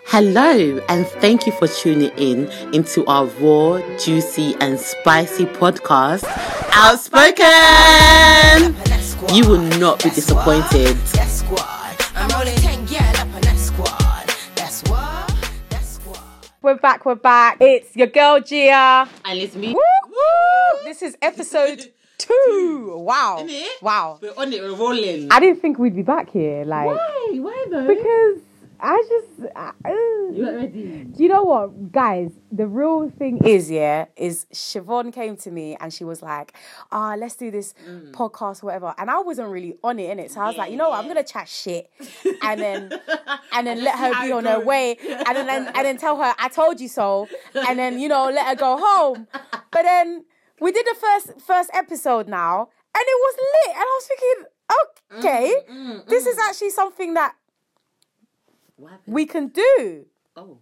Hello, and thank you for tuning in into our raw, juicy, and spicy podcast, Outspoken. You will not be disappointed. We're back. It's your girl Gia. And it's me. Woo! This is episode 2. Wow. Isn't it? Wow. We're on it, we're rolling. I didn't think we'd be back here. Why though? Because You not ready? Do you know what, guys? The real thing is Siobhan came to me and she was like, let's do this podcast or whatever. And I wasn't really on it, innit? So I was like, you know what, I'm gonna chat shit and then let her be on her way and then tell her I told you so, and then, you know, let her go home. But then we did the first episode now and it was lit and I was thinking, okay, this is actually something that we can do. Oh.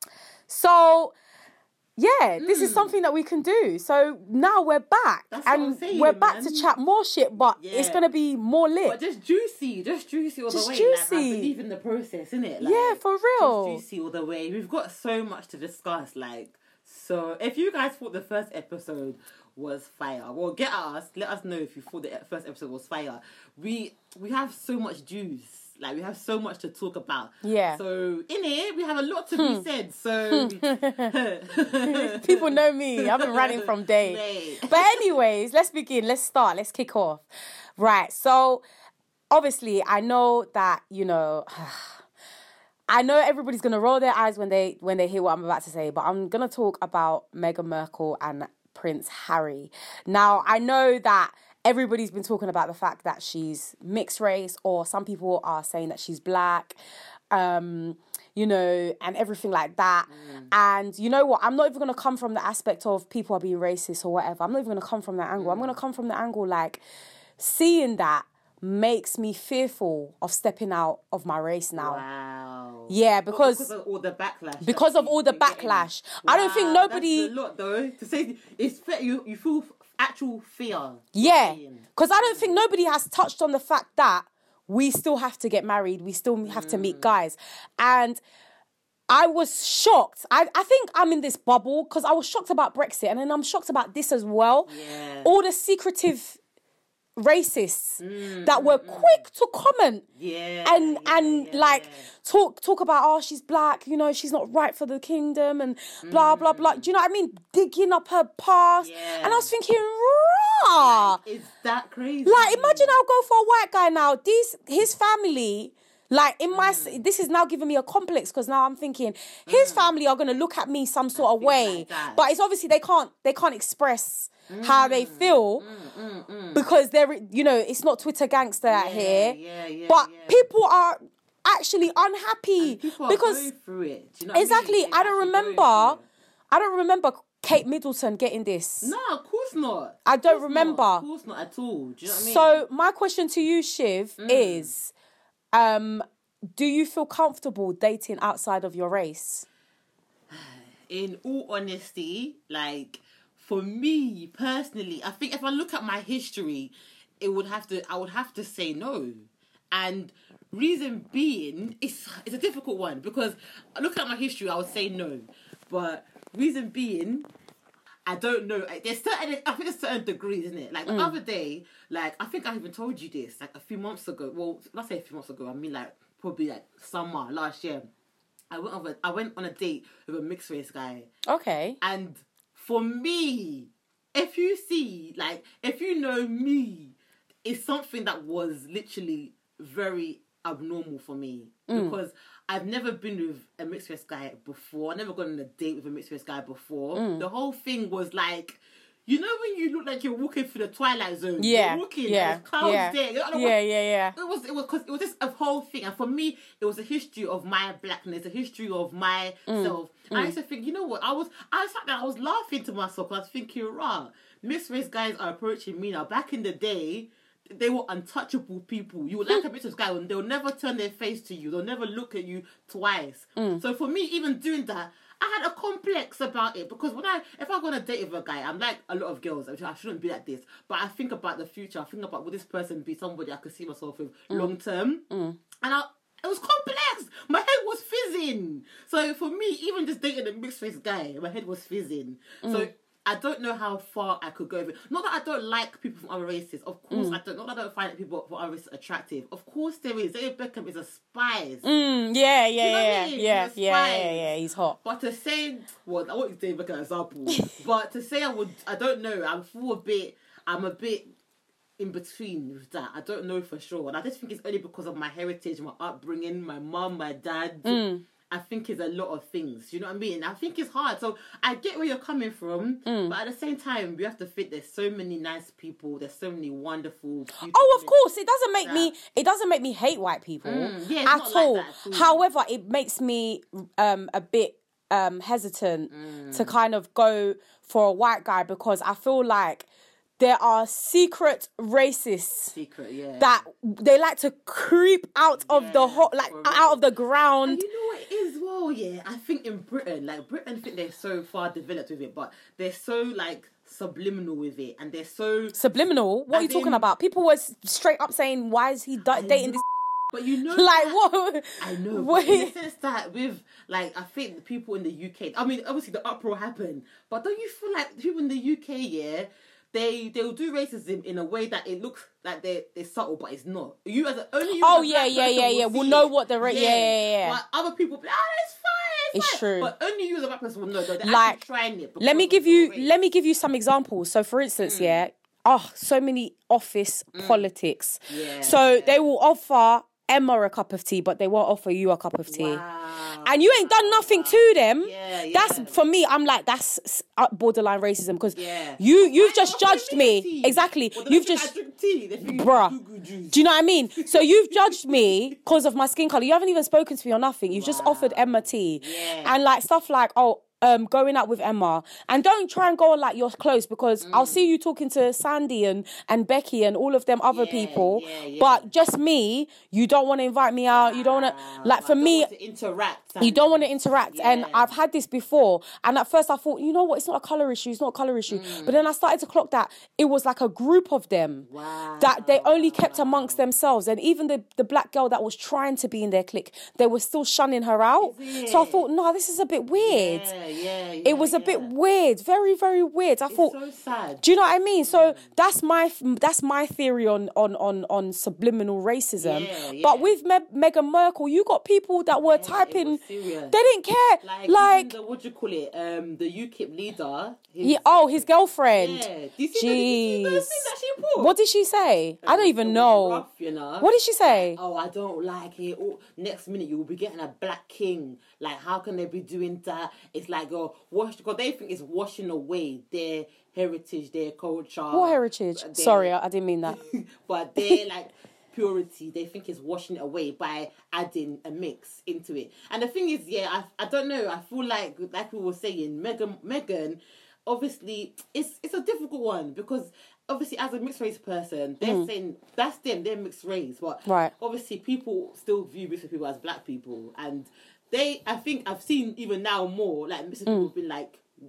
So, yeah, this is something that we can do. So now we're back. That's and what I'm saying, we're back man. to chat more shit, but it's going to be more lit. But just juicy all the way. Juicy. Like, I believe in the process, innit? Like, Yeah, for real. Just juicy all the way. We've got so much to discuss. So if you guys thought the first episode was fire, well, get at us. Let us know if you thought the first episode was fire. We have so much juice. Like, we have so much to talk about. Yeah. So, in it, we have a lot to be said. So... People know me. I've been ranting from day. But anyways, let's begin. Let's start. Let's kick off. Right. So, obviously, I know that, you know... I know everybody's going to roll their eyes when they hear what I'm about to say, but I'm going to talk about Meghan Markle and Prince Harry. Now, I know that everybody's been talking about the fact that she's mixed race, or some people are saying that she's black, you know, and everything like that. And you know what? I'm not even going to come from the aspect of people are being racist or whatever. I'm not even going to come from that angle. I'm going to come from the angle like seeing that makes me fearful of stepping out of my race now. Wow. Yeah, because of all the backlash. Because of all the backlash. Wow, I don't think nobody... That's a lot, though. To say it's fair, you feel actual fear. Yeah, because I don't think nobody has touched on the fact that we still have to get married. We still have to meet guys. And I was shocked. I think I'm in this bubble because I was shocked about Brexit. And then I'm shocked about this as well. Yeah. All the secretive racists that were quick to comment talk about, she's black, you know, she's not right for the kingdom and blah blah blah. Do you know what I mean? Digging up her past. And I was thinking, raw. Is that crazy? Like, imagine I'll go for a white guy now. His family, like, in my this is now giving me a complex because now I'm thinking his family are gonna look at me some sort of way, but it's obviously they can't express how they feel because they're, you know, it's not Twitter gangster out here. But people are actually unhappy because going through it. Do you know exactly. What I mean? I don't remember Kate Middleton getting this. No, of course not. I don't remember. Of course not at all. Do you know what I mean? So my question to you, Shiv, is, do you feel comfortable dating outside of your race? In all honesty, like, for me personally, I think if I look at my history, I would have to say no. And reason being, it's a difficult one because looking at my history, I would say no. But reason being, I don't know. I think there's certain degrees, isn't it? Like the other day, like I think I even told you this, like a few months ago. Well, not say a few months ago. I mean, like probably like summer last year. I went on a date with a mixed race guy. Okay. And for me, if you know me, it's something that was literally very abnormal for me because I've never been with a mixed race guy before. I've never gone on a date with a mixed race guy before. The whole thing was like, you know when you look like you're walking through the Twilight Zone? Yeah. You're walking, there's clouds there. Yeah. It was just a whole thing. And for me, it was a history of my blackness, a history of myself. I used to think, you know what? I was laughing to myself. I was thinking, mixed race guys are approaching me now. Back in the day, they were untouchable people. You would like a mixed race guy and they'll never turn their face to you. They'll never look at you twice. So for me, even doing that, I had a complex about it because if I go on a date with a guy, I'm like a lot of girls. I shouldn't be like this, but I think about the future. I think about, will this person be somebody I could see myself with long term? And it was complex. My head was fizzing. So for me, even just dating a mixed race guy, my head was fizzing. So I don't know how far I could go with it. Not that I don't like people from other races. Of course I don't. Not that I don't find people from other races attractive. Of course there is. David Beckham is a spice. Yeah. He's hot. But to say, well, I won't use David Beckham as an example. But to say I don't know. I'm a bit in between with that. I don't know for sure. And I just think it's only because of my heritage, my upbringing, my mum, my dad. I think it's a lot of things. You know what I mean? I think it's hard. So I get where you're coming from, but at the same time, you have to think there's so many nice people. There's so many wonderful people. Oh, of course, it doesn't make me hate white people at all. Like that, however, it makes me a bit hesitant to kind of go for a white guy because I feel like there are secret racists that they like to creep out of the out of the ground. And you know what it is, well, yeah. I think in Britain, I think they're so far developed with it, but they're so subliminal with it, and they're so subliminal. What are you talking about? People were straight up saying, "Why is he dating this?" But you know, what? I know. But in the sense that with I think the people in the UK. I mean, obviously the uproar happened, but don't you feel like the people in the UK, they'll do racism in a way that it looks like they're subtle, but it's not. You as only you. Oh yeah. We'll know what the But other people, it's fine. It's true. But only you as a black person will know that they're actually trying it. Let me give you some examples. So, for instance, so many office politics. Yeah. So they will offer Emma a cup of tea, but they won't offer you a cup of tea. Wow. And you ain't done nothing to them. Yeah. That's, for me, I'm like, that's borderline racism because you've just judged me. Exactly. Well, you've just... I drink tea. Bruh. Do you know what I mean? So you've judged me because of my skin colour. You haven't even spoken to me or nothing. You've just offered Emma tea. Yeah. And stuff like, going out with Emma, and don't try and go on you're close because I'll see you talking to Sandy and Becky and all of them other people, but just me, you don't want to invite me out. You don't want to for me to interact. You don't want to interact, and I've had this before. And at first I thought, you know what, it's not a colour issue. It's not a colour issue. But then I started to clock that it was like a group of them that they only kept amongst themselves, and even the black girl that was trying to be in their clique, they were still shunning her out. So I thought, no, this is a bit weird. It was a bit weird, very, very weird. I thought, so sad. Do you know what I mean? So that's my theory on subliminal racism. But with Meghan Markle, you got people that were typing. They didn't care. Like what do you call it? The UKIP leader. His girlfriend. Yeah. Do you see the thing that she put? What did she say? I don't even know. Rough, you know. What did she say? I don't like it. Next minute you will be getting a black king. How can they be doing that? It's because they think it's washing away their heritage, their culture. What heritage? Sorry, I didn't mean that. But their purity, they think it's washing it away by adding a mix into it. And the thing is, I don't know. I feel like we were saying, Meghan, obviously, it's a difficult one because obviously as a mixed race person, they're saying that's them, they're mixed race. But obviously people still view mixed people as black people, and I think I've seen even now more mixed people have been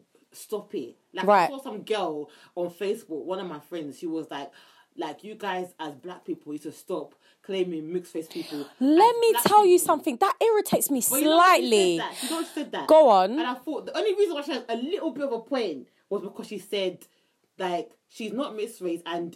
stop it. I saw some girl on Facebook, one of my friends, she was like you guys as black people need to stop claiming mixed race people. Let me tell you something that irritates me slightly. She don't said that. Go on. And I thought the only reason why she had a little bit of a point was because she said she's not mixed race, and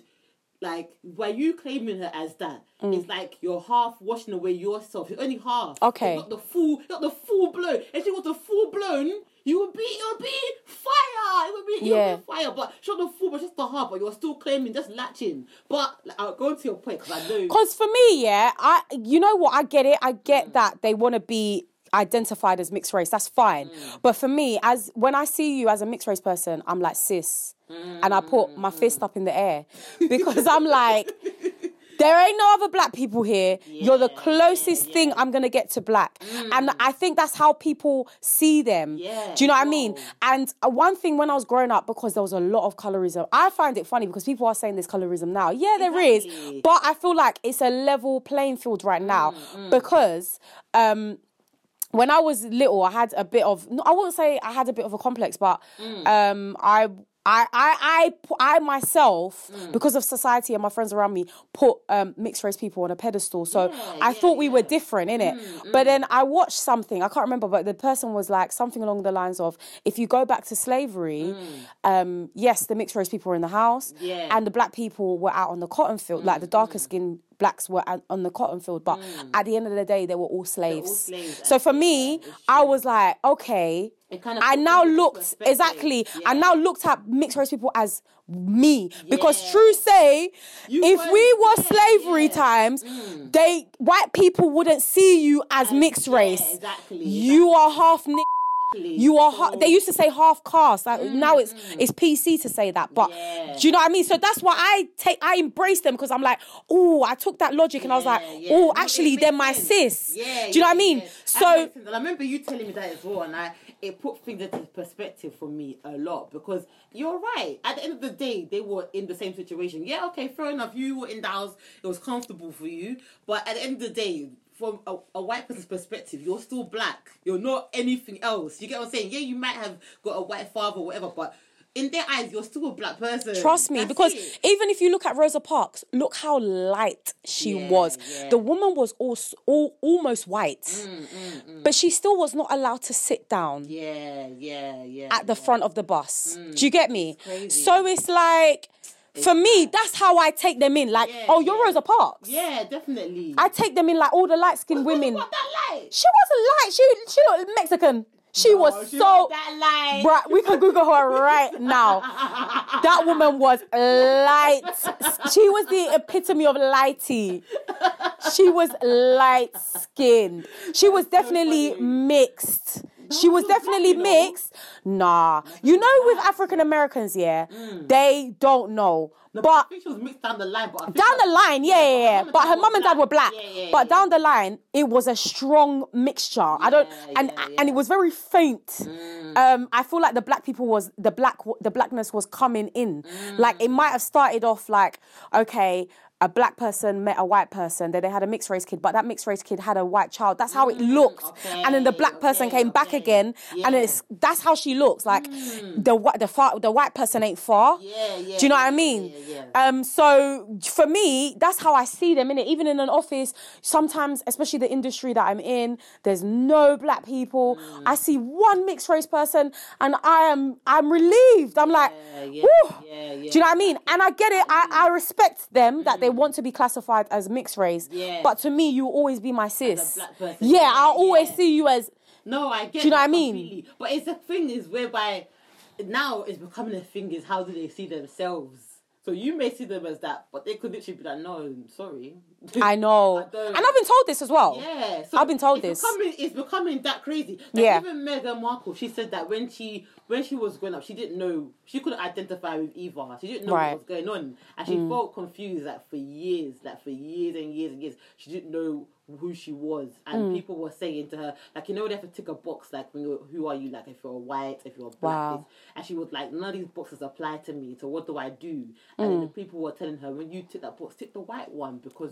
by you claiming her as that, it's you're half washing away yourself. You're only half. Okay. Not the full blown. If she was the full blown, it would be fire. It would be fire. But she's not the full, but just the half. But you're still claiming, just latching. But I'll go to your point because I know. Because for me, you know what? I get it. I get that they want to be identified as mixed race. That's fine. But for me, when I see you as a mixed race person, I'm like, sis. And I put my fist up in the air because I'm like, there ain't no other black people here. You're the closest thing I'm going to get to black. And I think that's how people see them. Do you know what I mean? And one thing when I was growing up, because there was a lot of colorism, I find it funny because people are saying there's colorism now. Yeah, there is. But I feel like it's a level playing field right now because... when I was little, I had a bit of... I wouldn't say I had a bit of a complex, but I myself, because of society and my friends around me, put mixed race people on a pedestal. So I thought we were different, innit? But then I watched something, I can't remember, but the person was like something along the lines of, if you go back to slavery, yes, the mixed race people were in the house, and the black people were out on the cotton field, like the darker skinned blacks were on the cotton field, but at the end of the day, they were all slaves. So for me, I was like, okay, I now looked I now looked at mixed race people as me, because true say, if we were slavery times, white people wouldn't see you as mixed race. You are half you are they used to say half caste, like now it's PC to say that, but do you know what I mean? So that's why I embrace them, because I'm like, oh, I took that logic and I was like, oh, actually they're my sis. Do you know what I mean? So I remember you telling me that as well, and it put things into perspective for me a lot, because you're right. At the end of the day, they were in the same situation. Yeah, okay, fair enough. You were in the house, it was comfortable for you, but at the end of the day, from a white person's perspective, you're still black. You're not anything else. You get what I'm saying? Yeah, you might have got a white father or whatever, but in their eyes, you're still a black person. Trust me, because even if you look at Rosa Parks, look how light she was. The woman was almost white, but she still was not allowed to sit down at the front of the bus. Do you get me? So it's like, for me, that's how I take them in. Like, you're Rosa Parks. Yeah, definitely. I take them in like all the light-skinned women. What that light? She wasn't light. She looked Mexican. She was so... that light. Right, we can Google her right now. That woman was light. She was the epitome of lighty. She was light-skinned. She was definitely mixed. She was definitely mixed. Nah. You know, with African Americans, they don't know. No, but I think she was mixed down the line. But down the line, But her mum and dad were black. But down the line, it was a strong mixture. And it was very faint. I feel like the blackness was coming in. Like, it might have started off like, okay, a black person met a white person, then they had a mixed race kid, but that mixed race kid had a white child. That's how it looked. And then the black person came back again, and that's how she looks. Like, the white person ain't far. Do you know what I mean? So for me, that's how I see them, innit? Even in an office, sometimes, especially the industry that I'm in, there's no black people. I see one mixed race person, and I'm relieved. I'm like, woo. Do you know what I mean? And I get it. I respect them that they want to be classified as mixed race. But to me, you will always be my sis. I'll always see you as... No, I get. Do you know what I mean? Completely. But it's the thing is whereby now it's becoming a thing is, how do they see themselves? So you may see them as that, but they could literally be like, no, I'm sorry. I know. And I've been told this as well. So I've been told this. It's becoming that crazy. Like, even Meghan Markle, she said that when she was growing up, she didn't know, she couldn't identify with Eva. She didn't know what was going on. And she felt confused, like, for years and years and years. She didn't know who she was, and people were saying to her, like, you know, they have to tick a box, like, when who are you, like, if you're white, if you're black, and she was like, none of these boxes apply to me, so what do I do? And then the people were telling her, when you tick that box, tick the white one, because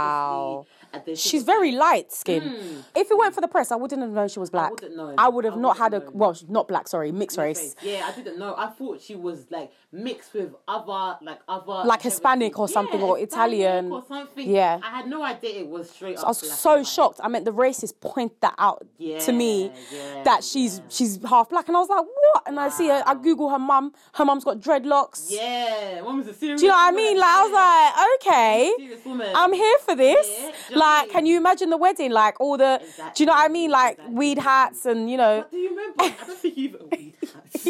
she's very light skinned. If it weren't for the press, I wouldn't have known she was black. I would have not had not black, sorry, mixed race. I didn't know. I thought she was like mixed with other like Hispanic or something, or Italian or something. I had no idea it was straight up. I was so shocked. I meant the racists point that out to me, that she's half black, and I was like, what? And I see her, I Google her mum. Her mum's got dreadlocks. Mum is a serious. Do you know what I mean? Like, I was like, okay, I'm here for this. Like, can you imagine the wedding? Like, all the, do you know what I mean? Like, weed hats and, you know. But do you remember? I don't think you've got weed hats.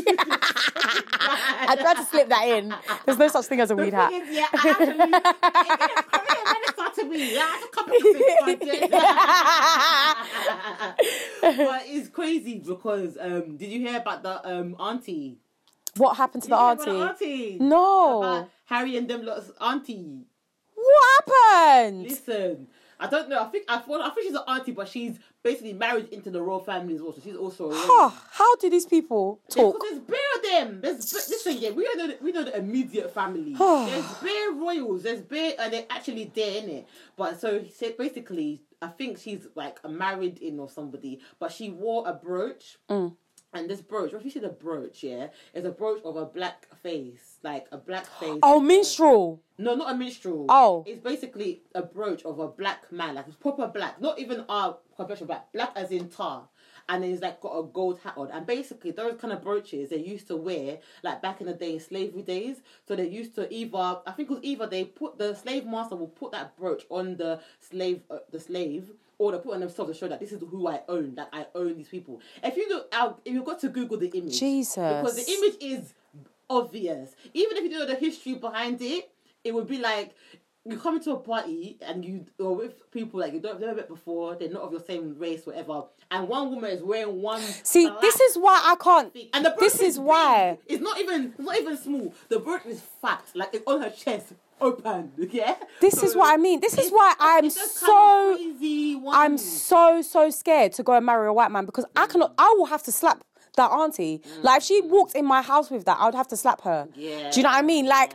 I tried to slip that in. There's no such thing as a weed hat. But it's crazy because did you hear about the auntie? What happened to the auntie? No. About Harry and them lot's auntie. What happened? Listen, I don't know. I think she's an auntie, but she's basically married into the royal family as well. So she's also a royal. How do these people talk? There's bare of them. Listen, we know the immediate family. There's bare royals. There's bare, and they're actually there, innit? But so basically, I think she's like married in or somebody, but she wore a brooch. And this brooch, if you see the brooch, yeah, it's a brooch of a black face, like a black face. Oh, minstrel. No, not a minstrel. Oh. It's basically a brooch of a black man, like it's proper black, not even our conventional black as in tar. And then he's like got a gold hat on. And basically those kind of brooches they used to wear like back in the day, slavery days. So they used to either they put the slave master will put that brooch on the slave, or they put on themselves to show that this is who I own, that I own these people. If you look out, if you've got to Google the image, Jesus, because the image is obvious. Even if you don't know the history behind it, it would be like you come into a party and or with people like you don't have never met before, they're not of your same race, whatever, and one woman is wearing one. See, this is why I can't. And the brooch this is why it's not even small. The brooch is fat, like it's on her chest, open. Yeah. This is what I mean. This is why I'm so scared to go and marry a white man, because I will have to slap that auntie. Like if she walked in my house with that, I would have to slap her. Yeah. Do you know what I mean? Like.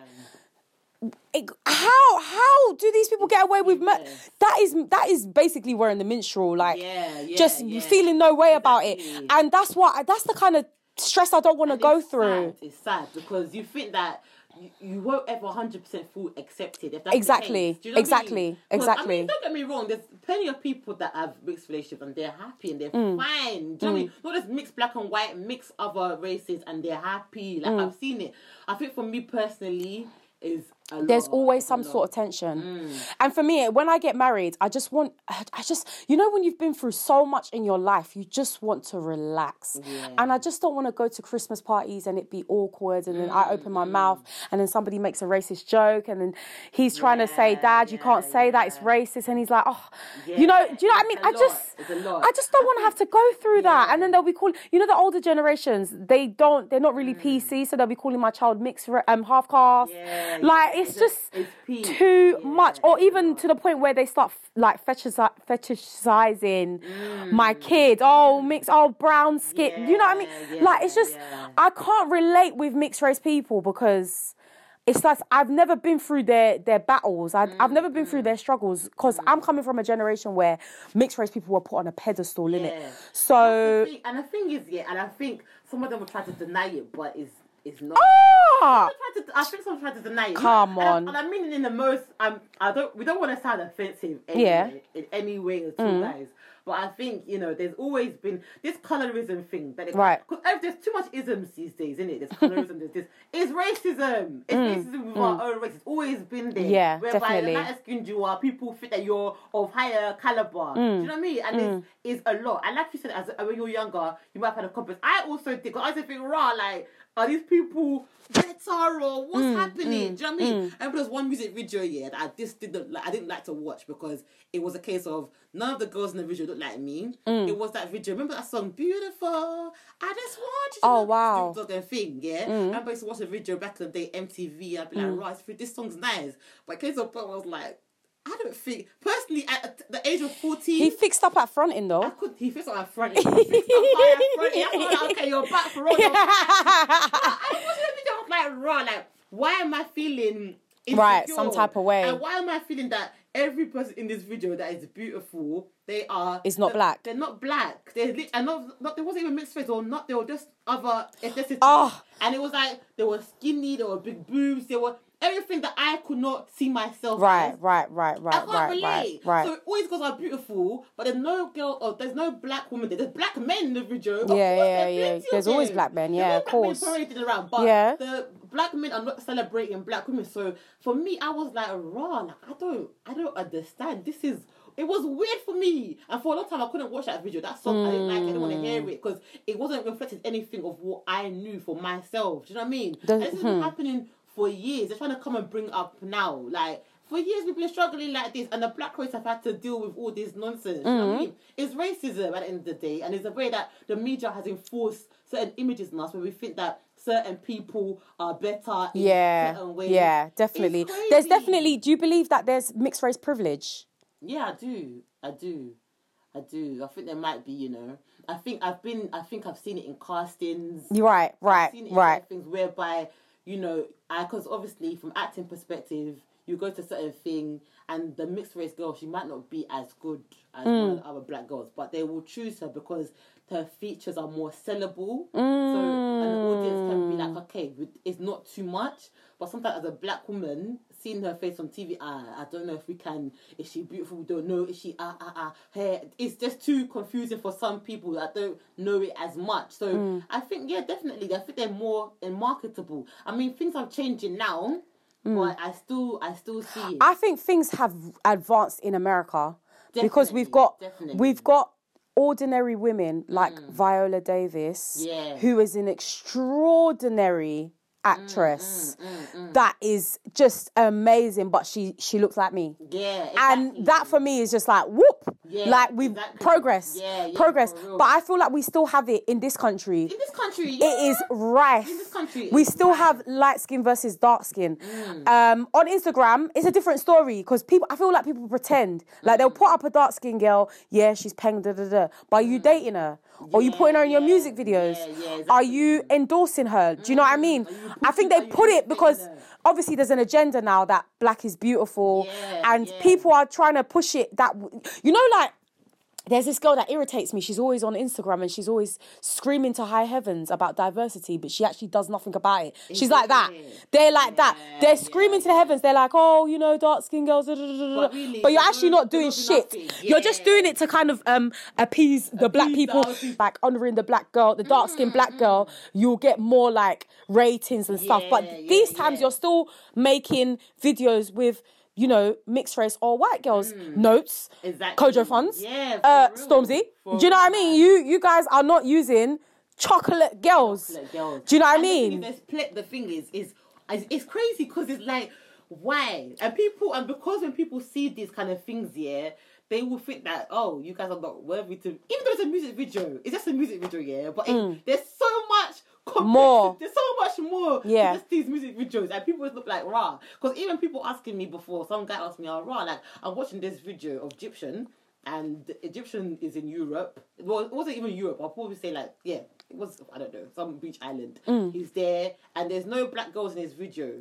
How do these people get away with that is basically wearing the minstrel, like feeling no way about it, and that's the kind of stress I don't want to go through. It's sad because you think that you won't ever 100% feel accepted if that's exactly the case. Do you know exactly I mean, don't get me wrong, there's plenty of people that have mixed relationships and they're happy and they're fine. Do you know what I mean? Not just mixed black and white, mixed other races and they're happy. Like I've seen it. I think for me personally there's always some sort of tension. And for me, when I get married, I just when you've been through so much in your life, you just want to relax. And I just don't want to go to Christmas parties and it be awkward, and then I open my mouth and then somebody makes a racist joke and then he's trying to say, Dad, you can't say that, it's racist, and he's like, do you know what I mean? I just don't want to have to go through that. And then they'll be calling, the older generations, they're not really PC, so they'll be calling my child mixed half caste. Like it's just too much, or even to the point where they start like fetishizing my kid. Oh, mixed, brown skin. You know what I mean? It's just I can't relate with mixed race people because it's like I've never been through their battles. I've never been through their struggles because I'm coming from a generation where mixed race people were put on a pedestal, innit? So the thing is, and I think some of them will try to deny it, but it's not. I think someone tried to deny it. Come on. And I mean it in the most. We don't want to sound offensive in any way at all, guys. But I think there's always been this colorism thing because there's too much isms these days, isn't it? There's colorism. There's this. It's racism. It's racism with our own race. It's always been there. Yeah, whereby definitely. Whereby skinned you are, people think that you're of higher caliber. Do you know what I mean? And it's a lot. And like you said, when you were younger, you might have had a complex. I also did. Because I used to think, like, are these people better or what's happening? Do you know what I mean? And there was one music video that I just didn't like to watch because it was a case of none of the girls in the video looked like me. It was that video. Remember that song, Beautiful? I just want you to Oh, wow. thing, yeah? I remember I used to watch a video back in the day, MTV. I'd be like, right, this song's nice. But case of point was like, I don't think, personally, at the age of 14... He fixed up at fronting, though. He fixed up at fronting. He fixed up at fronting. I was like, okay, you're back for all. I watched the video, I was like, raw, like, why am I feeling insecure? Right, some type of way. And why am I feeling that every person in this video that is beautiful, is not black. They're not black. They're not there wasn't even mixed race or not. They were just other ethnicities. And it was like, they were skinny, they were big boobs, they were... everything that I could not see myself as. Right. I can't relate. So all these girls are beautiful, but there's no girl or there's no black woman there. There's black men in the video. Yeah. There's always black men, of course. Paraded around, but the black men are not celebrating black women. So for me, I was like, I don't understand. It was weird for me. And for a long time, I couldn't watch that video. That song, I didn't like it. I didn't want to hear it because it wasn't reflecting anything of what I knew for myself. Do you know what I mean? And this has been happening for years. They're trying to come and bring up now. Like, for years we've been struggling like this, and the black race have had to deal with all this nonsense. You know what I mean? It's racism at the end of the day, and it's a way that the media has enforced certain images in us where we think that certain people are better in certain ways. Yeah, definitely. There's definitely... Do you believe that there's mixed race privilege? Yeah, I do. I think there might be, I think I've seen it in castings. Right. I've seen it in things whereby, because obviously from acting perspective, you go to a certain thing and the mixed race girl, she might not be as good as one of the other black girls, but they will choose her because her features are more sellable. So an audience can be like, okay, it's not too much. But sometimes as a black woman, seeing her face on TV, I don't know if we can. Is she beautiful? We don't know. Is she hair? It's just too confusing for some people that don't know it as much. So I think, yeah, definitely. I think they're more marketable. I mean, things are changing now, but I still see it. I think things have advanced in America because we've got ordinary women like Viola Davis, who is an extraordinary actress that is just amazing, but she looks like me. Yeah, exactly. And that for me is just like whoop. Yeah, like we've progress. But I feel like we still have it in this country. It is rife. In this country, we still have light skin versus dark skin. On Instagram, it's a different story because I feel like people pretend like they'll put up a dark skin girl. Yeah, she's peng da da da. But are you dating her? Or are you putting her in your music videos? Exactly. Are you endorsing her? Do you know what I mean? I think they put it because obviously there's an agenda now that black is beautiful and people are trying to push it that, you know, like, there's this girl that irritates me. She's always on Instagram and she's always screaming to high heavens about diversity, but she actually does nothing about it. She's like that. They're like that. They're screaming to the heavens. They're like, oh, you know, dark skinned girls. But you're actually not doing shit. You're just doing it to kind of appease the black people. Like honouring the black girl, the dark skinned black girl, you'll get more like ratings and stuff. But these times you're still making videos with, you know, mixed race or white girls. Notes, Kojo Funds, Stormzy. Do you know what I mean? You guys are not using chocolate girls. Do you know what I mean? The thing is it's crazy because it's like, why? And because when people see these kind of things, they will think that, oh, you guys are not worthy to, even though it's a music video, it's just a music video, but there's so much more. There's so much more to just these music videos, and people look like rah. Because even people asking me before, some guy asked me, oh, rah, like, I'm watching this video of Egyptian, and the Egyptian is in Europe. Well, it wasn't even Europe. I'll probably say, like, it was, I don't know, some beach island. He's there, and there's no black girls in his video.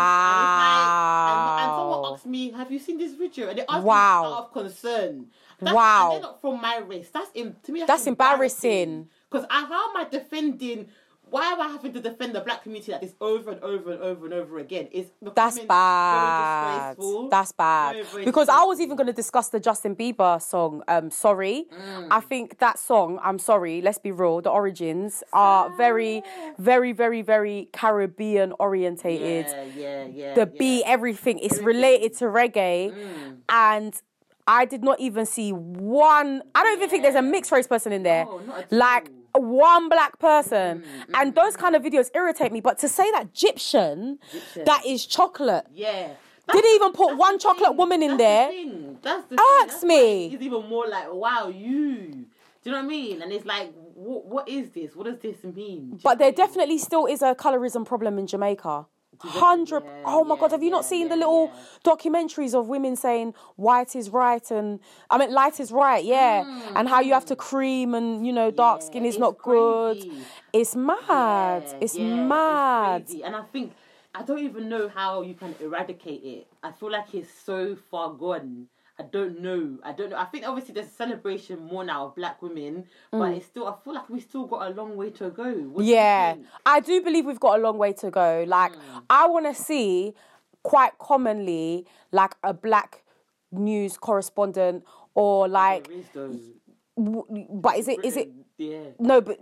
Wow. And someone asked me, have you seen this video? And they asked me out of concern. And they're not from my race. To me, that's embarrassing. Because how am I defending... Why am I having to defend the black community like this over and over and over and over again? That's bad. That's bad. Because I was even going to discuss the Justin Bieber song, Sorry. I think that song, I'm sorry, let's be real, the origins are very, very, very, very Caribbean orientated. The beat, everything is related to reggae. And I did not even see one... I don't even think there's a mixed race person in there. Oh, not at all. One black person. And those kind of videos irritate me. But to say that Egyptian. That is chocolate. Yeah. Didn't even put one chocolate woman in there. That's the Ask me. It's even more like, wow, you. Do you know what I mean? And it's like, what is this? What does this mean? But there definitely still is a colorism problem in Jamaica. 100. Oh my God, have you not seen the little documentaries of women saying white is right and light is right, and how you have to cream and, you know, dark skin is not good. It's mad. It's mad. It's crazy. And I think I don't even know how you can eradicate it. I feel like it's so far gone. I don't know. I think obviously there's a celebration more now of black women, but it's still, I feel like we still got a long way to go. What do you think? I do believe we've got a long way to go. Like, I want to see quite commonly like a black news correspondent or like... There is those. But is it? Yeah. No, but...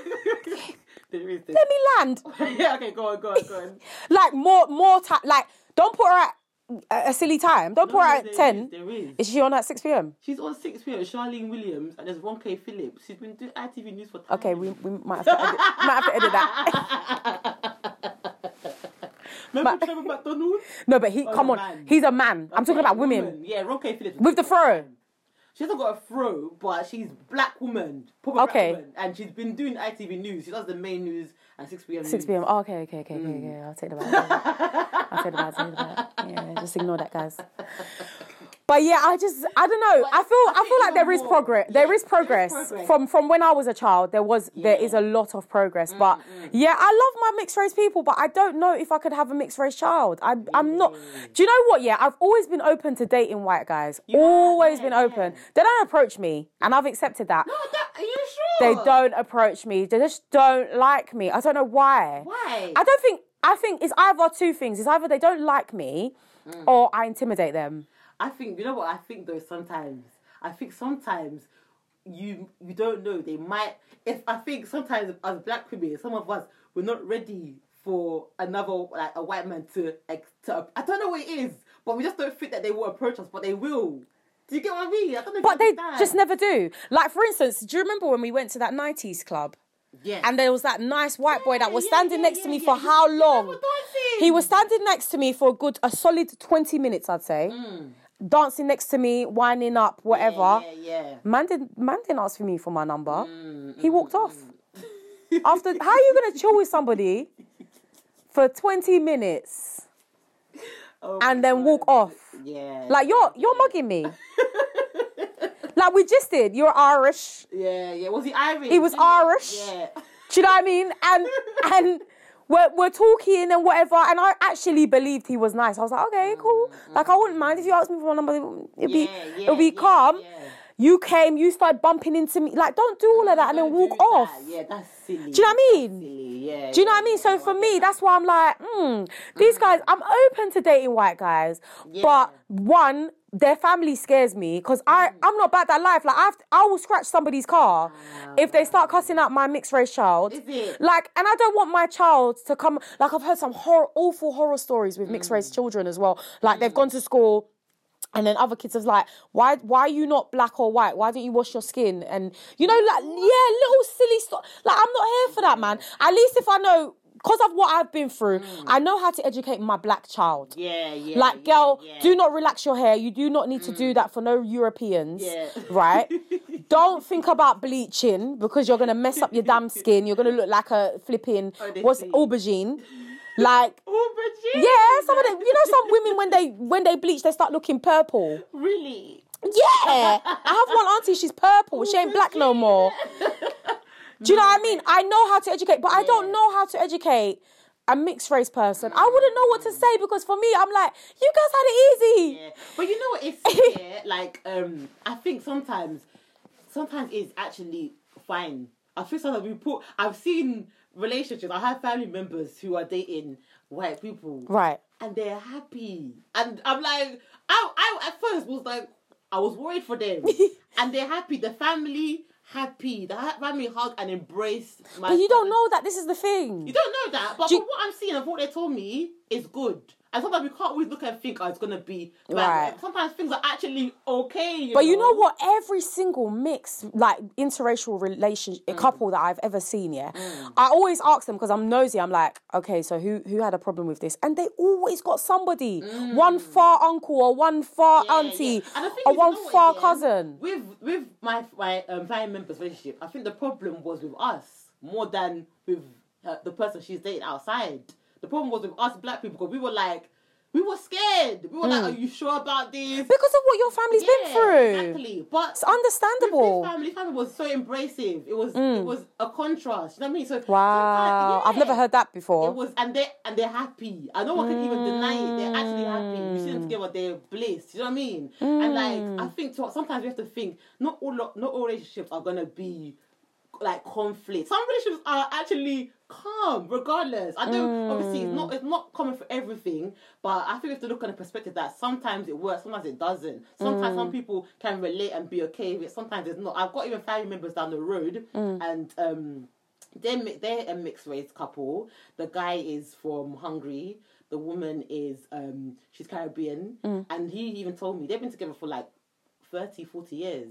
There is. Let me land. Yeah, okay, go on. Like, more time. Like, don't put her at a silly time. Don't put her at 10. There is. Is she on at 6 p.m? She's on 6 p.m. Charlene Williams and there's Ronke Phillips. She's been doing ITV News for time. Okay, we might have to edit that. Remember Trevor McDonald? No, but come on. He's a man. I'm talking about women. Yeah, Ronke Phillips. With the fro. She hasn't got a fro, but she's black woman. Proper black woman. And she's been doing ITV News. She does the main news at 6 p.m. 6 p.m. Oh, okay. I'll take the back. Yeah, just ignore that, guys. But yeah, I don't know. But I feel like there is more. progress. Yeah, There is progress. From when I was a child. There is a lot of progress. But yeah, I love my mixed race people. But I don't know if I could have a mixed race child. I'm not. Do you know what? Yeah, I've always been open to dating white guys. Always been open. They don't approach me, and I've accepted that. No, are you sure? They don't approach me. They just don't like me. I don't know why. Why? I think it's either two things. It's either they don't like me, or I intimidate them. I think, you know what I think though, I think sometimes you don't know, they might, I think sometimes as black women, some of us, we're not ready for another, like a white man to I don't know what it is, but we just don't think that they will approach us, but they will. Do you get what I mean? I don't know if But you they understand. just never do. Like, for instance, do you remember when we went to that 90s club? Yeah. And there was that nice white boy that was standing next to me for how long? He was standing next to me for a solid 20 minutes, I'd say. Dancing next to me, winding up, whatever. Yeah. Man didn't ask for me for my number. He walked off. After, how are you going to chill with somebody for 20 minutes and then walk off? Yeah. Like, you're mugging me. Like, we just did. You're Irish. Yeah. Was he Irish? He was Irish. Yeah. Do you know what I mean? And we're talking and whatever, and I actually believed he was nice. I was like, okay, cool. Like, I wouldn't mind if you asked me for my number. It'd be calm. Yeah. You came, you started bumping into me. Like, don't do all of that and then walk off. Yeah, that's silly. Do you know what I mean? That's silly. Yeah. Do you know what I mean? So for me, that's why I'm like, these guys, I'm open to dating white guys. Yeah. But one, their family scares me because I'm not about that life. Like, I will scratch somebody's car if they start cussing out my mixed race child. Is it? Like, and I don't want my child to come. Like, I've heard some awful horror stories with mixed race children as well. Like, they've gone to school. And then other kids are like, why are you not black or white? Why don't you wash your skin? And, you know, like, little silly stuff. Like, I'm not here for that, man. At least if I know, because of what I've been through, I know how to educate my black child. Yeah. Like, girl, do not relax your hair. You do not need to do that for no Europeans. Yeah. Right? Don't think about bleaching because you're going to mess up your damn skin. You're going to look like a flipping, aubergine. Like, aubergine? Yeah, some of them, you know, some women when they bleach, they start looking purple. Really? Yeah. I have one auntie, she's purple. She ain't black no more. Do you know what I mean? I know how to educate, but I don't know how to educate a mixed race person. I wouldn't know what to say because for me, I'm like, you guys had it easy. Yeah. But you know what it's like, I think sometimes it's actually fine. I think sometimes I've seen relationships, I have family members who are dating white people. Right. And they're happy. And I'm like, I at first was like, I was worried for them. And they're happy. The family happy. The family hug and embrace my... But you don't know that. This is the thing. You don't know that. But from what I'm seeing of what they told me, is good. And sometimes we can't always look and think, it's going to be... Right. Sometimes things are actually okay, But you know what? Every single mixed, like, interracial relationship, couple that I've ever seen, I always ask them, because I'm nosy, I'm like, okay, so who had a problem with this? And they always got somebody. One far uncle or one far auntie or one far cousin. With my family members' relationship, I think the problem was with us more than with the person she's dating outside. The problem was with us black people because we were scared. We were like, are you sure about this? Because of what your family's been through. Exactly. But it's understandable. This family was so embracive. It was a contrast. You know what I mean? So wow. I've never heard that before. It was and they're happy. And no one can even deny it. They're actually happy. You see them together, they're blessed. You know what I mean? And like I think sometimes we have to think not all relationships are gonna be like conflict. Some relationships are actually calm regardless. I know obviously it's not common for everything, but I think we have to look at the perspective that sometimes it works, sometimes it doesn't. Sometimes some people can relate and be okay with it, sometimes it's not. I've got even family members down the road and they're a mixed race couple. The guy is from Hungary, the woman is she's Caribbean, and he even told me they've been together for like 30, 40 years.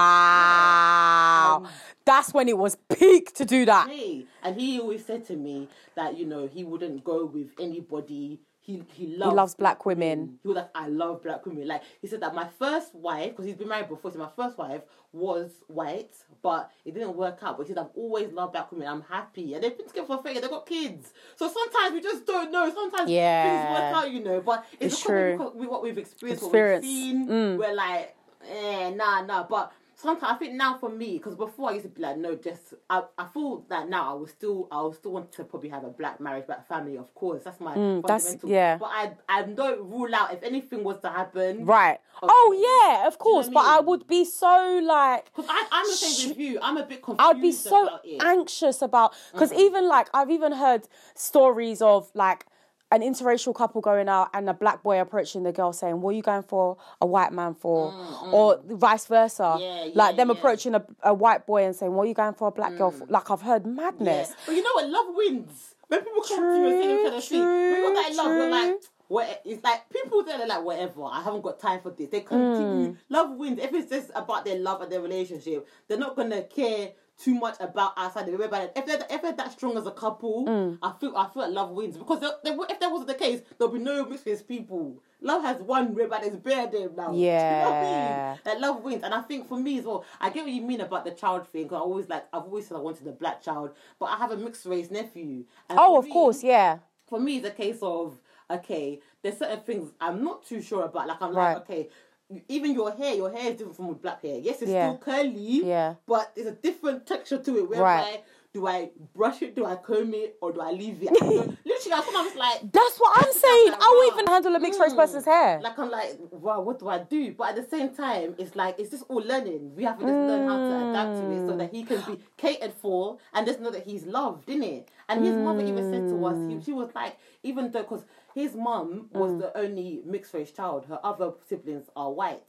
Wow. That's when it was peak to do that. And he always said to me that, you know, he wouldn't go with anybody he loves black women. He was like, I love black women. Like, he said that my first wife, because he's been married before, so my first wife was white, but it didn't work out. But he said, I've always loved black women. I'm happy. And they've been together for 30 years. They've got kids. So sometimes we just don't know. Sometimes things work out, you know. But it's true. With what we've experienced, what we've seen, we're like, nah. But sometimes I think now for me, because before I used to be like, no, just I feel that now I will still want to probably have a black marriage, black family. Of course, that's my fundamental. But I don't rule out if anything was to happen. Right. Of course. You know what I mean? But I would be so like, because I'm the same with you. I'm a bit confused. I'd be so anxious about, because even like I've even heard stories of like an interracial couple going out and a black boy approaching the girl saying, what are you going for a white man for? Or vice versa. Like them approaching a white boy and saying, what are you going for a black girl for? Like, I've heard madness. Yeah. But you know what? Love wins. When people come to you and say, kind of thing, when you got that love, you're like, it's like people there are like, whatever, I haven't got time for this. They continue. Love wins. If it's just about their love and their relationship, they're not going to care too much about outside the way. If they're that strong as a couple, I feel like love wins, because if that wasn't the case, there'll be no mixed race people. Love has won, but there's bare them now. Yeah, you know what I mean? That love wins, and I think for me as well, I get what you mean about the child thing. Because I've always said I wanted a black child, but I have a mixed race nephew. And of course, yeah. For me, it's a case of there's certain things I'm not too sure about. Like I'm like, okay, even your hair is different from black hair. Yes, it's still curly, but there's a different texture to it. Whereby, do I brush it, do I comb it, or do I leave it? Literally, I'm just like... That's what I'm saying. Like, I won't even handle a mixed race person's hair. Like, I'm like, wow, what do I do? But at the same time, it's like, it's just all learning. We have to just learn how to adapt to it so that he can be catered for and just know that he's loved, innit? And his mother even said to us, she was like, even though, because his mum was the only mixed race child, her other siblings are white.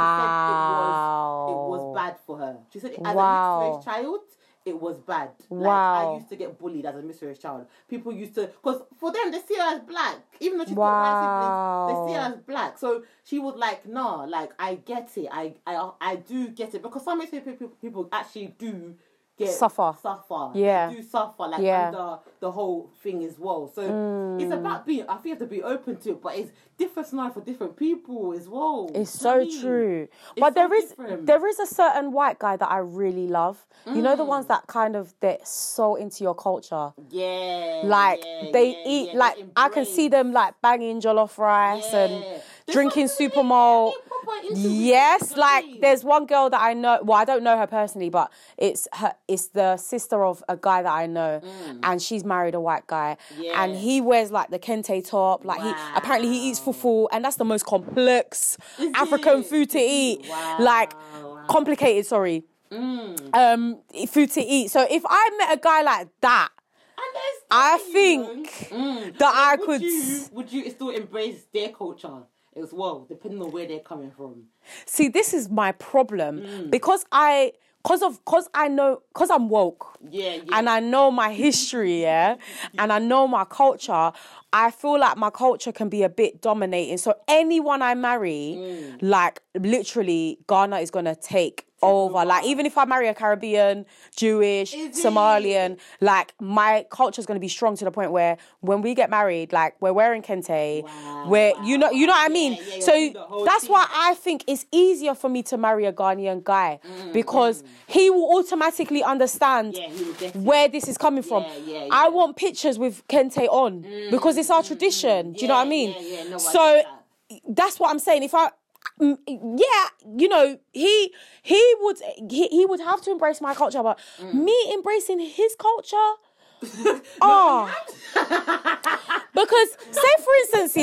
Wow. She said it was bad for her. She said as a mixed race child, it was bad. Like, I used to get bullied as a mixed race child. People used to, because for them, they see her as black. Even though she's got white siblings, they see her as black. So she was like, nah, like, I get it. I do get it. Because some mixed race people actually do suffer. Yeah. They do suffer, like, under the whole thing as well. So it's about I think you have to be open to it, but it's different scenario for different people as well. It's so true. But there is a certain white guy that I really love. You know, the ones that kind of, they're so into your culture. Yeah. Like, they eat, like, I can see them, like, banging jollof rice and drinking super malt. Yes, like, there's one girl that I know, well, I don't know her personally, but it's the sister of a guy that I know, and she's married a white guy, and he wears, like, the kente top, like, apparently he eats fufu, and that's the most complex African food to eat. Like, complicated, sorry. Food to eat. So if I met a guy like that, I think that I could... Would you still embrace their culture as well, depending on where they're coming from? See, this is my problem. Because I'm woke. And I know my history, and I know my culture. I feel like my culture can be a bit dominating. So anyone I marry, like, literally, Ghana is going to take over. Like, even if I marry a Caribbean, Jewish, Somalian, like, my culture is going to be strong to the point where when we get married, like, we're wearing kente, you know what I mean? So that's why I think it's easier for me to marry a Ghanaian guy, because he will automatically understand where this is coming from. I want pictures with kente on, because it's our tradition. Do you know what I mean? No, so that's what I'm saying. If I... you know, he would have to embrace my culture, but me embracing his culture, because say for instance,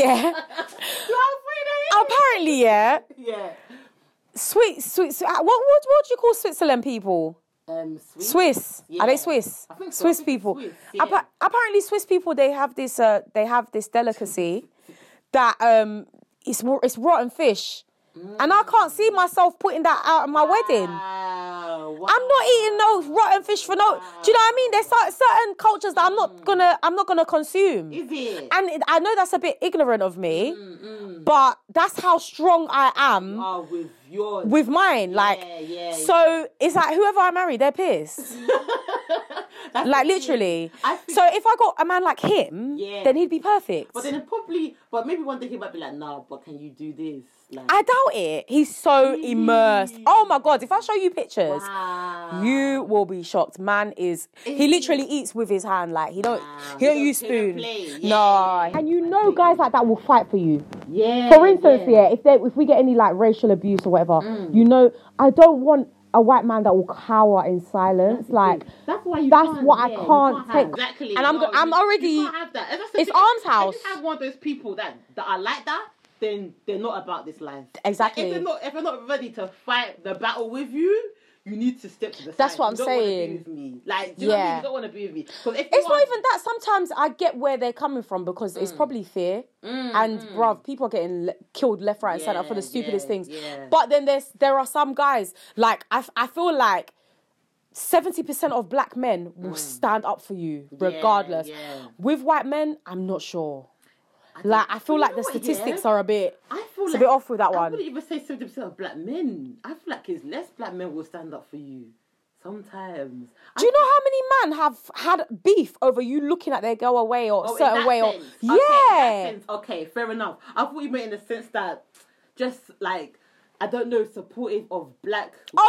apparently, sweet. What do you call Switzerland people? Swiss. Are they Swiss? I think so. Swiss people. Apparently, Swiss people, they have this delicacy that it's rotten fish. And I can't see myself putting that out at my wedding. Wow. I'm not eating no rotten fish for no... Do you know what I mean? There's certain cultures that I'm not gonna consume. Is it? And I know that's a bit ignorant of me, but that's how strong I am. With yours. With mine. Like, So it's like whoever I marry, they're pissed. Like, literally. So if I got a man like him, then he'd be perfect. But then maybe one day he might be like, nah, but can you do this? Like, I doubt it. He's so immersed. Oh my God, if I show you pictures, you will be shocked. Man he literally eats with his hand. Like, he don't use spoon. No. And you know guys like that will fight for you. Yeah. For instance, if we get any like racial abuse or whatever, you know, I don't want a white man that will cower in silence. That's what I can't take. Exactly. And I'm already. You can't have that. It's arms house. If you have one of those people that are like that, then they're not about this life. Exactly. Like, if they're not ready to fight the battle with you, you need to step to the side. That's what I'm saying. You don't want to be with me. Like, do you know what I mean? You don't want to be with me. It's not even that. Sometimes I get where they're coming from because it's probably fear. And bruv, people are getting killed left, right, and centre for the stupidest things. Yeah. But then there are some guys, like, I feel like 70% of black men will stand up for you regardless. With white men, I'm not sure. I feel like the statistics are a bit off with that one. I wouldn't even say 70% of black men. I feel like it's less black men will stand up for you. Sometimes. Do you know how many men have had beef over you looking at their girl away or a certain way? Okay, fair enough. I thought you meant in the sense that just like, I don't know, supportive of black.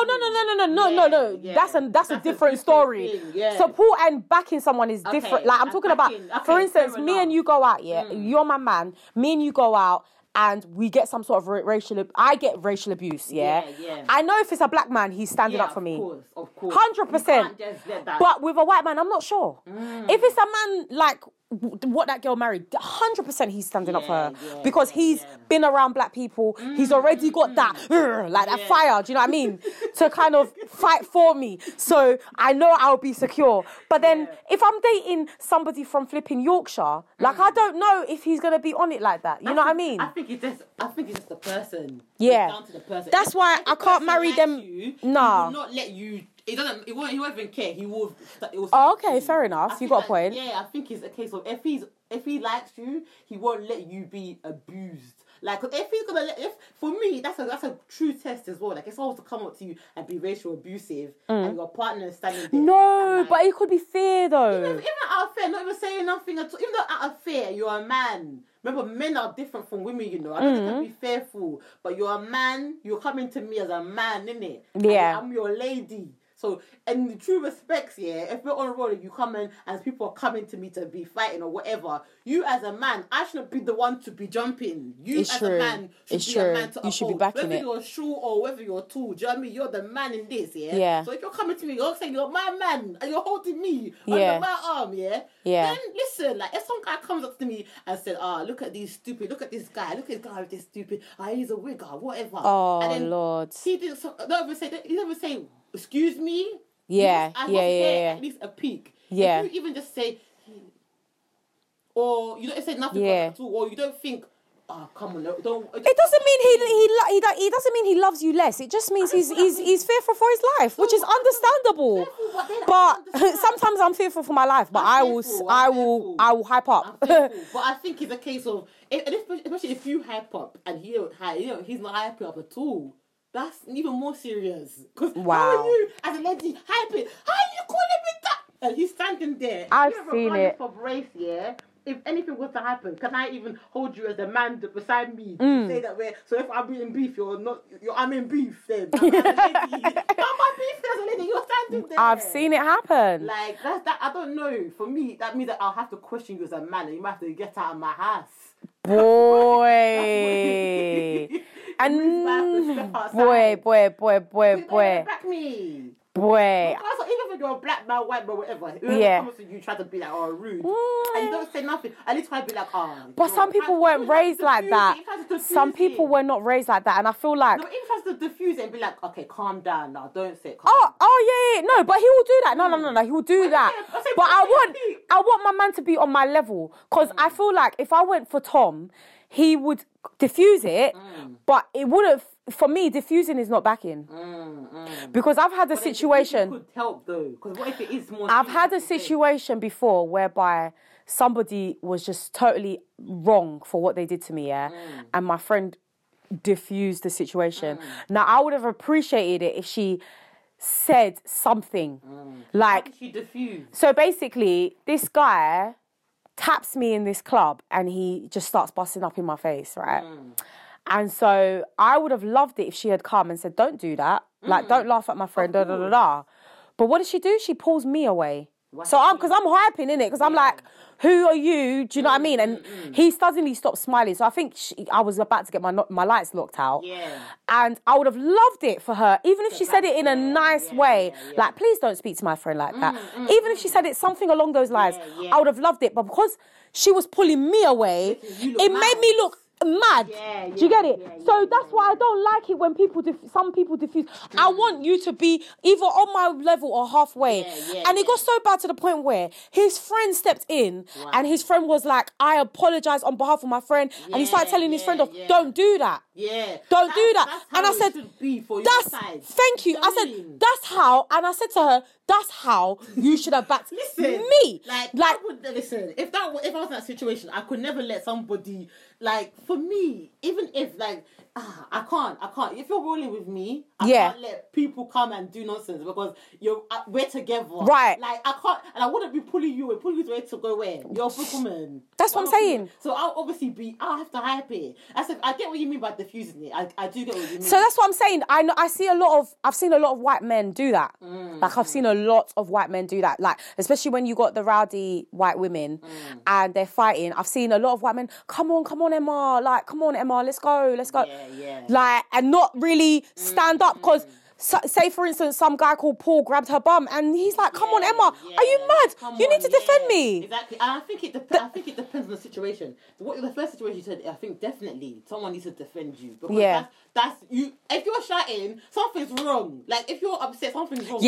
No. That's a different story. Support and backing someone is different. Like, I'm talking about, for instance, me and you go out, you're my man, me and you go out, and we get some sort of I get racial abuse, I know if it's a black man, he's standing up for me. Of course. 100%. But with a white man, I'm not sure. If it's a man like what that girl married, 100% he's standing up for her because he's been around black people. He's already got that that fire. Do you know what I mean? To kind of fight for me, so I know I'll be secure. But then if I'm dating somebody from flipping Yorkshire, like I don't know if he's gonna be on it like that. You know what I mean? I think it's just the person. Yeah, it's down to the person. That's why I can't marry them. He will not let you. He won't even care. He will. Okay, fair enough. You got a point. Yeah, I think it's a case of if he likes you, he won't let you be abused. Like, if he's gonna for me, that's a true test as well. Like, if someone was to come up to you and be racial abusive, and your partner is standing there. No, but it could be fear though. Even out of fear, not even saying nothing at all. Even though out of fear, you're a man. Remember, men are different from women, you know. I know they can be fearful, but you're a man. You're coming to me as a man, innit? Yeah. I'm your lady. So, in the true respects, if we're on a road and you come in and people are coming to me to be fighting or whatever, you as a man, I shouldn't be the one to be jumping. You as a man should be a man to uphold. You should be backing whether you're short or whether you're tall, do you know what I mean? You're the man in this, So if you're coming to me, you're saying you're my man and you're holding me under my arm, then listen, like, if some guy comes up to me and said, look at this guy, look at this guy with this stupid, he's a wigger, whatever. Oh, and then Lord. He never say, excuse me? At least a peek. Yeah. If you even just say, or you don't say nothing at all, or you don't think, come on, don't. It doesn't mean he doesn't mean he loves you less. It just means he's fearful for his life, which is understandable. But sometimes I'm fearful for my life. But I will hype up. But I think it's a case of, especially if you hype up and he's not hyping up at all. That's even more serious. Because how are you, as a lady, hyping? How are you calling me that? And he's standing there. I've seen it. Of race, if anything was to happen, can I even hold you as a man beside me to say that so if I'm in beef, I'm in beef then. I'm a lady. I'm a beef as a lady. You're standing there. I've seen it happen. Like, that. I don't know. For me, that means that I'll have to question you as a man, and you might have to get out of my house. Boy. And boy. Back me. Boy. Also, even if you're a black man, white man, whatever, whoever comes to you try to be like, rude, and you don't say nothing, at least try to be like, But some people weren't raised like that. Some people were not raised like that, and I feel like. No, even tries to diffuse it and be like, okay, calm down now, don't say it. Yeah. No, but he will do that. No, he will do that. But I want my man to be on my level, because I feel like if I went for Tom, he would diffuse it, but it wouldn't. For me, diffusing is not backing. Because I've had a situation. It could help though. Because what if it is more? I've had a situation before whereby somebody was just totally wrong for what they did to me, and my friend diffused the situation. Now, I would have appreciated it if she said something. How did she diffuse? So basically, this guy taps me in this club and he just starts busting up in my face, right? And so I would have loved it if she had come and said, don't do that. Like, don't laugh at my friend, da, da, da, da. But what does she do? She pulls me away. So because I'm hyping, innit? Because I'm like, who are you? Do you know what I mean? And he suddenly stopped smiling. So I think I was about to get my lights locked out. Yeah. And I would have loved it for her, even if she said it in a nice way. Like, please don't speak to my friend like that. Even if she said it something along those lines, I would have loved it. But because she was pulling me away, it made me look mad. Do you get it? So that's why I don't like it when some people diffuse. I want you to be either on my level or halfway. And it got so bad to the point where his friend stepped in and his friend was like, I apologize on behalf of my friend. And he started telling his friend off, don't do that. Don't do that. And I said, thank you. I said, that's how. And I said to her, that's how you should have backed me. Like, listen, if I was in that situation, I could never let somebody, like, for me, even if, like, I can't. If you're rolling with me, I can't let people come and do nonsense because we're together. Right. Like, I can't, and I wouldn't be pulling you away to go where? You're a book woman. That's what I'm saying. So I'll have to hype it. I get what you mean by diffusing it. I do get what you mean. So that's what I'm saying. I've seen a lot of white men do that. Like, I've seen a lot of white men do that. Like, especially when you got the rowdy white women and they're fighting. I've seen a lot of white men, come on, Emma. Like, come on, Emma, let's go. Like, and not really stand up because, say for instance, some guy called Paul grabbed her bum and he's like, come on, Emma, are you mad? You need to defend me. Exactly. And I think it depends on the situation. The first situation you said, I think definitely someone needs to defend you. Because that's you. If you're shouting, something's wrong. Like, if you're upset, something's wrong. Like,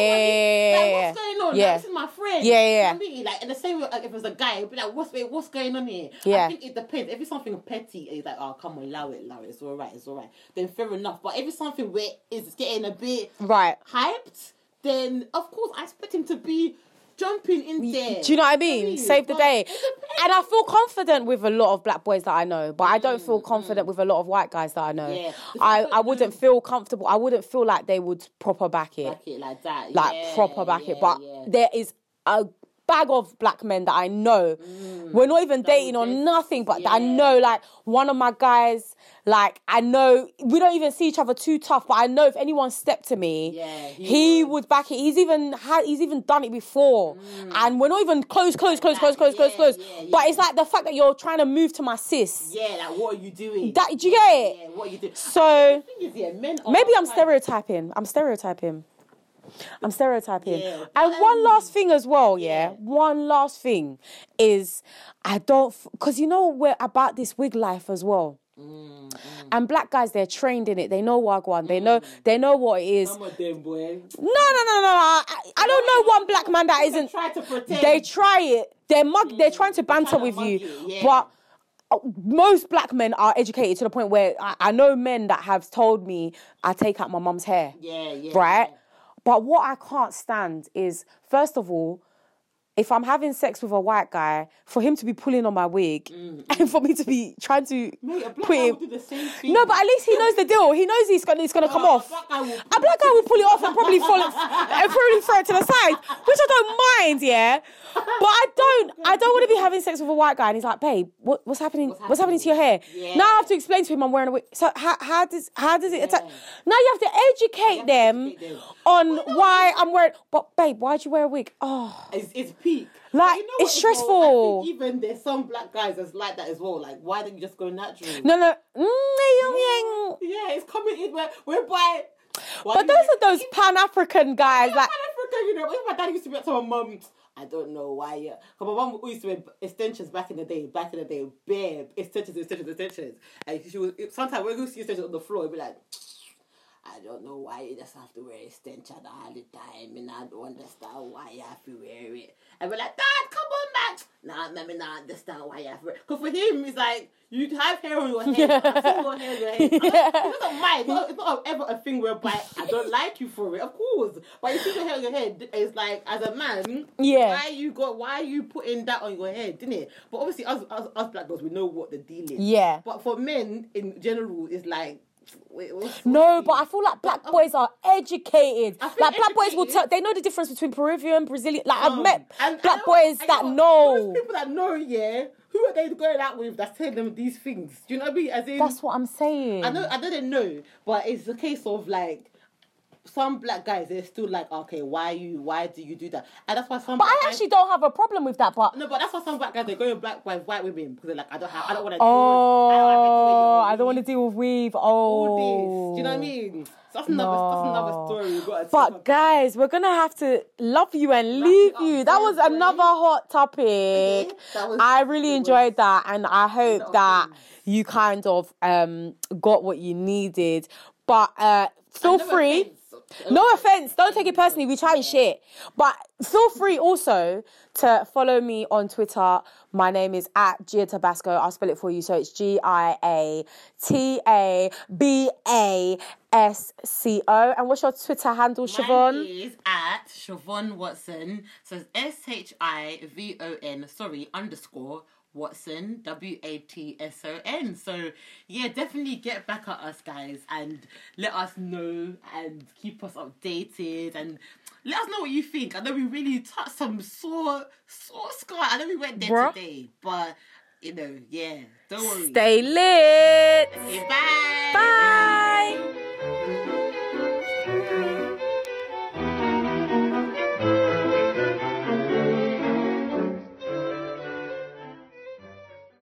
what's going on? Like, this is my friend. You know what I mean? Like, in the same way, like, if it's a guy, it'd be like, what's going on here? I think it depends. If it's something petty, it's like, oh, come on, allow it. It's all right. Then fair enough. But if it's something where it's getting a bit hyped, then of course I expect him to be jumping in there. Do you know what I mean? Save the day. And I feel confident with a lot of black boys that I know, but I don't feel confident with a lot of white guys that I know. I wouldn't feel comfortable. I wouldn't feel like they would proper back it. Back it like that. Like, proper back it. But there is a bag of black men that I know. We're not even dating or nothing, but I know, like, one of my guys, like, I know we don't even see each other too tough, but I know if anyone stepped to me, he would back it. He's even done it before, and we're not even close. But it's like the fact that you're trying to move to my sis. Like, what are you doing? Do you get it? Yeah, what are you doing? So the thing is, men maybe I'm stereotyping. I'm stereotyping. And one last thing as well, one last thing is because you know we're about this wig life as well. And black guys, they're trained in it. They know Wagwan. They know what it is. Some of them, boy. No. I don't know one black man that isn't. Try to pretend. They try it. They're trying to banter with you. But most black men are educated to the point where I know men that have told me I take out my mum's hair. Right? But what I can't stand is, first of all, if I'm having sex with a white guy, for him to be pulling on my wig and for me to be trying to put him... do the same thing. No, but at least he knows the deal. He knows it's gonna come off. A black guy will pull it off and probably throw it to the side, which I don't mind, But I don't want to be having sex with a white guy and he's like, babe, what's happening? What's happening to your hair? Now I have to explain to him I'm wearing a wig. So how does it attack? Now you have to educate them on why I'm wearing. But babe, why'd you wear a wig? Oh, it's peak. Like, you know it's stressful. I think even there's some black guys that's like that as well. Like, why don't you just go natural? No. It's coming in whereby. But those Pan-African guys. Like, Pan-African, you know. If my dad used to be like to my mum, I don't know why. Because my mum used to wear extensions back in the day, bare extensions. And she was sometimes when we used to use extensions on the floor, it'd be like, I don't know why you just have to wear extension all the time, and I don't understand why you have to wear it. And we're like, Dad, come on, man. Nah, let me not understand why you have to wear it. Because for him, it's like, you have hair on your head. I see your hair on your head. It doesn't mind. It's not ever a thing whereby I don't like you for it, of course. But you see your hair on your head, it's like, as a man, why are you putting that on your head, didn't it? But obviously, us black girls, we know what the deal is. Yeah. But for men, in general, it's like, No, but I feel like black boys are educated. Like black boys will tell. They know the difference between Peruvian, Brazilian. Like I've met black boys that know. Those people that know, yeah. Who are they going out with that's telling them these things? Do you know what I mean? As in, that's what I'm saying. I didn't know, but it's a case of like some black guys. They're still like, okay, why do you do that? And that's why some. But I actually don't have a problem with that. But no, but that's why some black guys they're going black with white women because they're like, I don't want to. I don't want to deal with weave. All this. Do you know what I mean? So that's another story. But guys, we're gonna have to love you and leave you. That was another hot topic. I really enjoyed that, and I hope that you kind of got what you needed. But feel free. No offense, don't take it personally. We try and shit. But feel free also to follow me on Twitter. My name is @GiaTabasco. I'll spell it for you. So it's GiaTabasco. And what's your Twitter handle, Siobhan? Mine is @Siobhan Watson. So it's SHIVON, _ Watson, WATSON. So yeah, definitely get back at us, guys, and let us know and keep us updated and let us know what you think. I know we really touched some sore scar. I know we went there today, but yeah, don't worry. Stay lit. Okay, bye. Bye.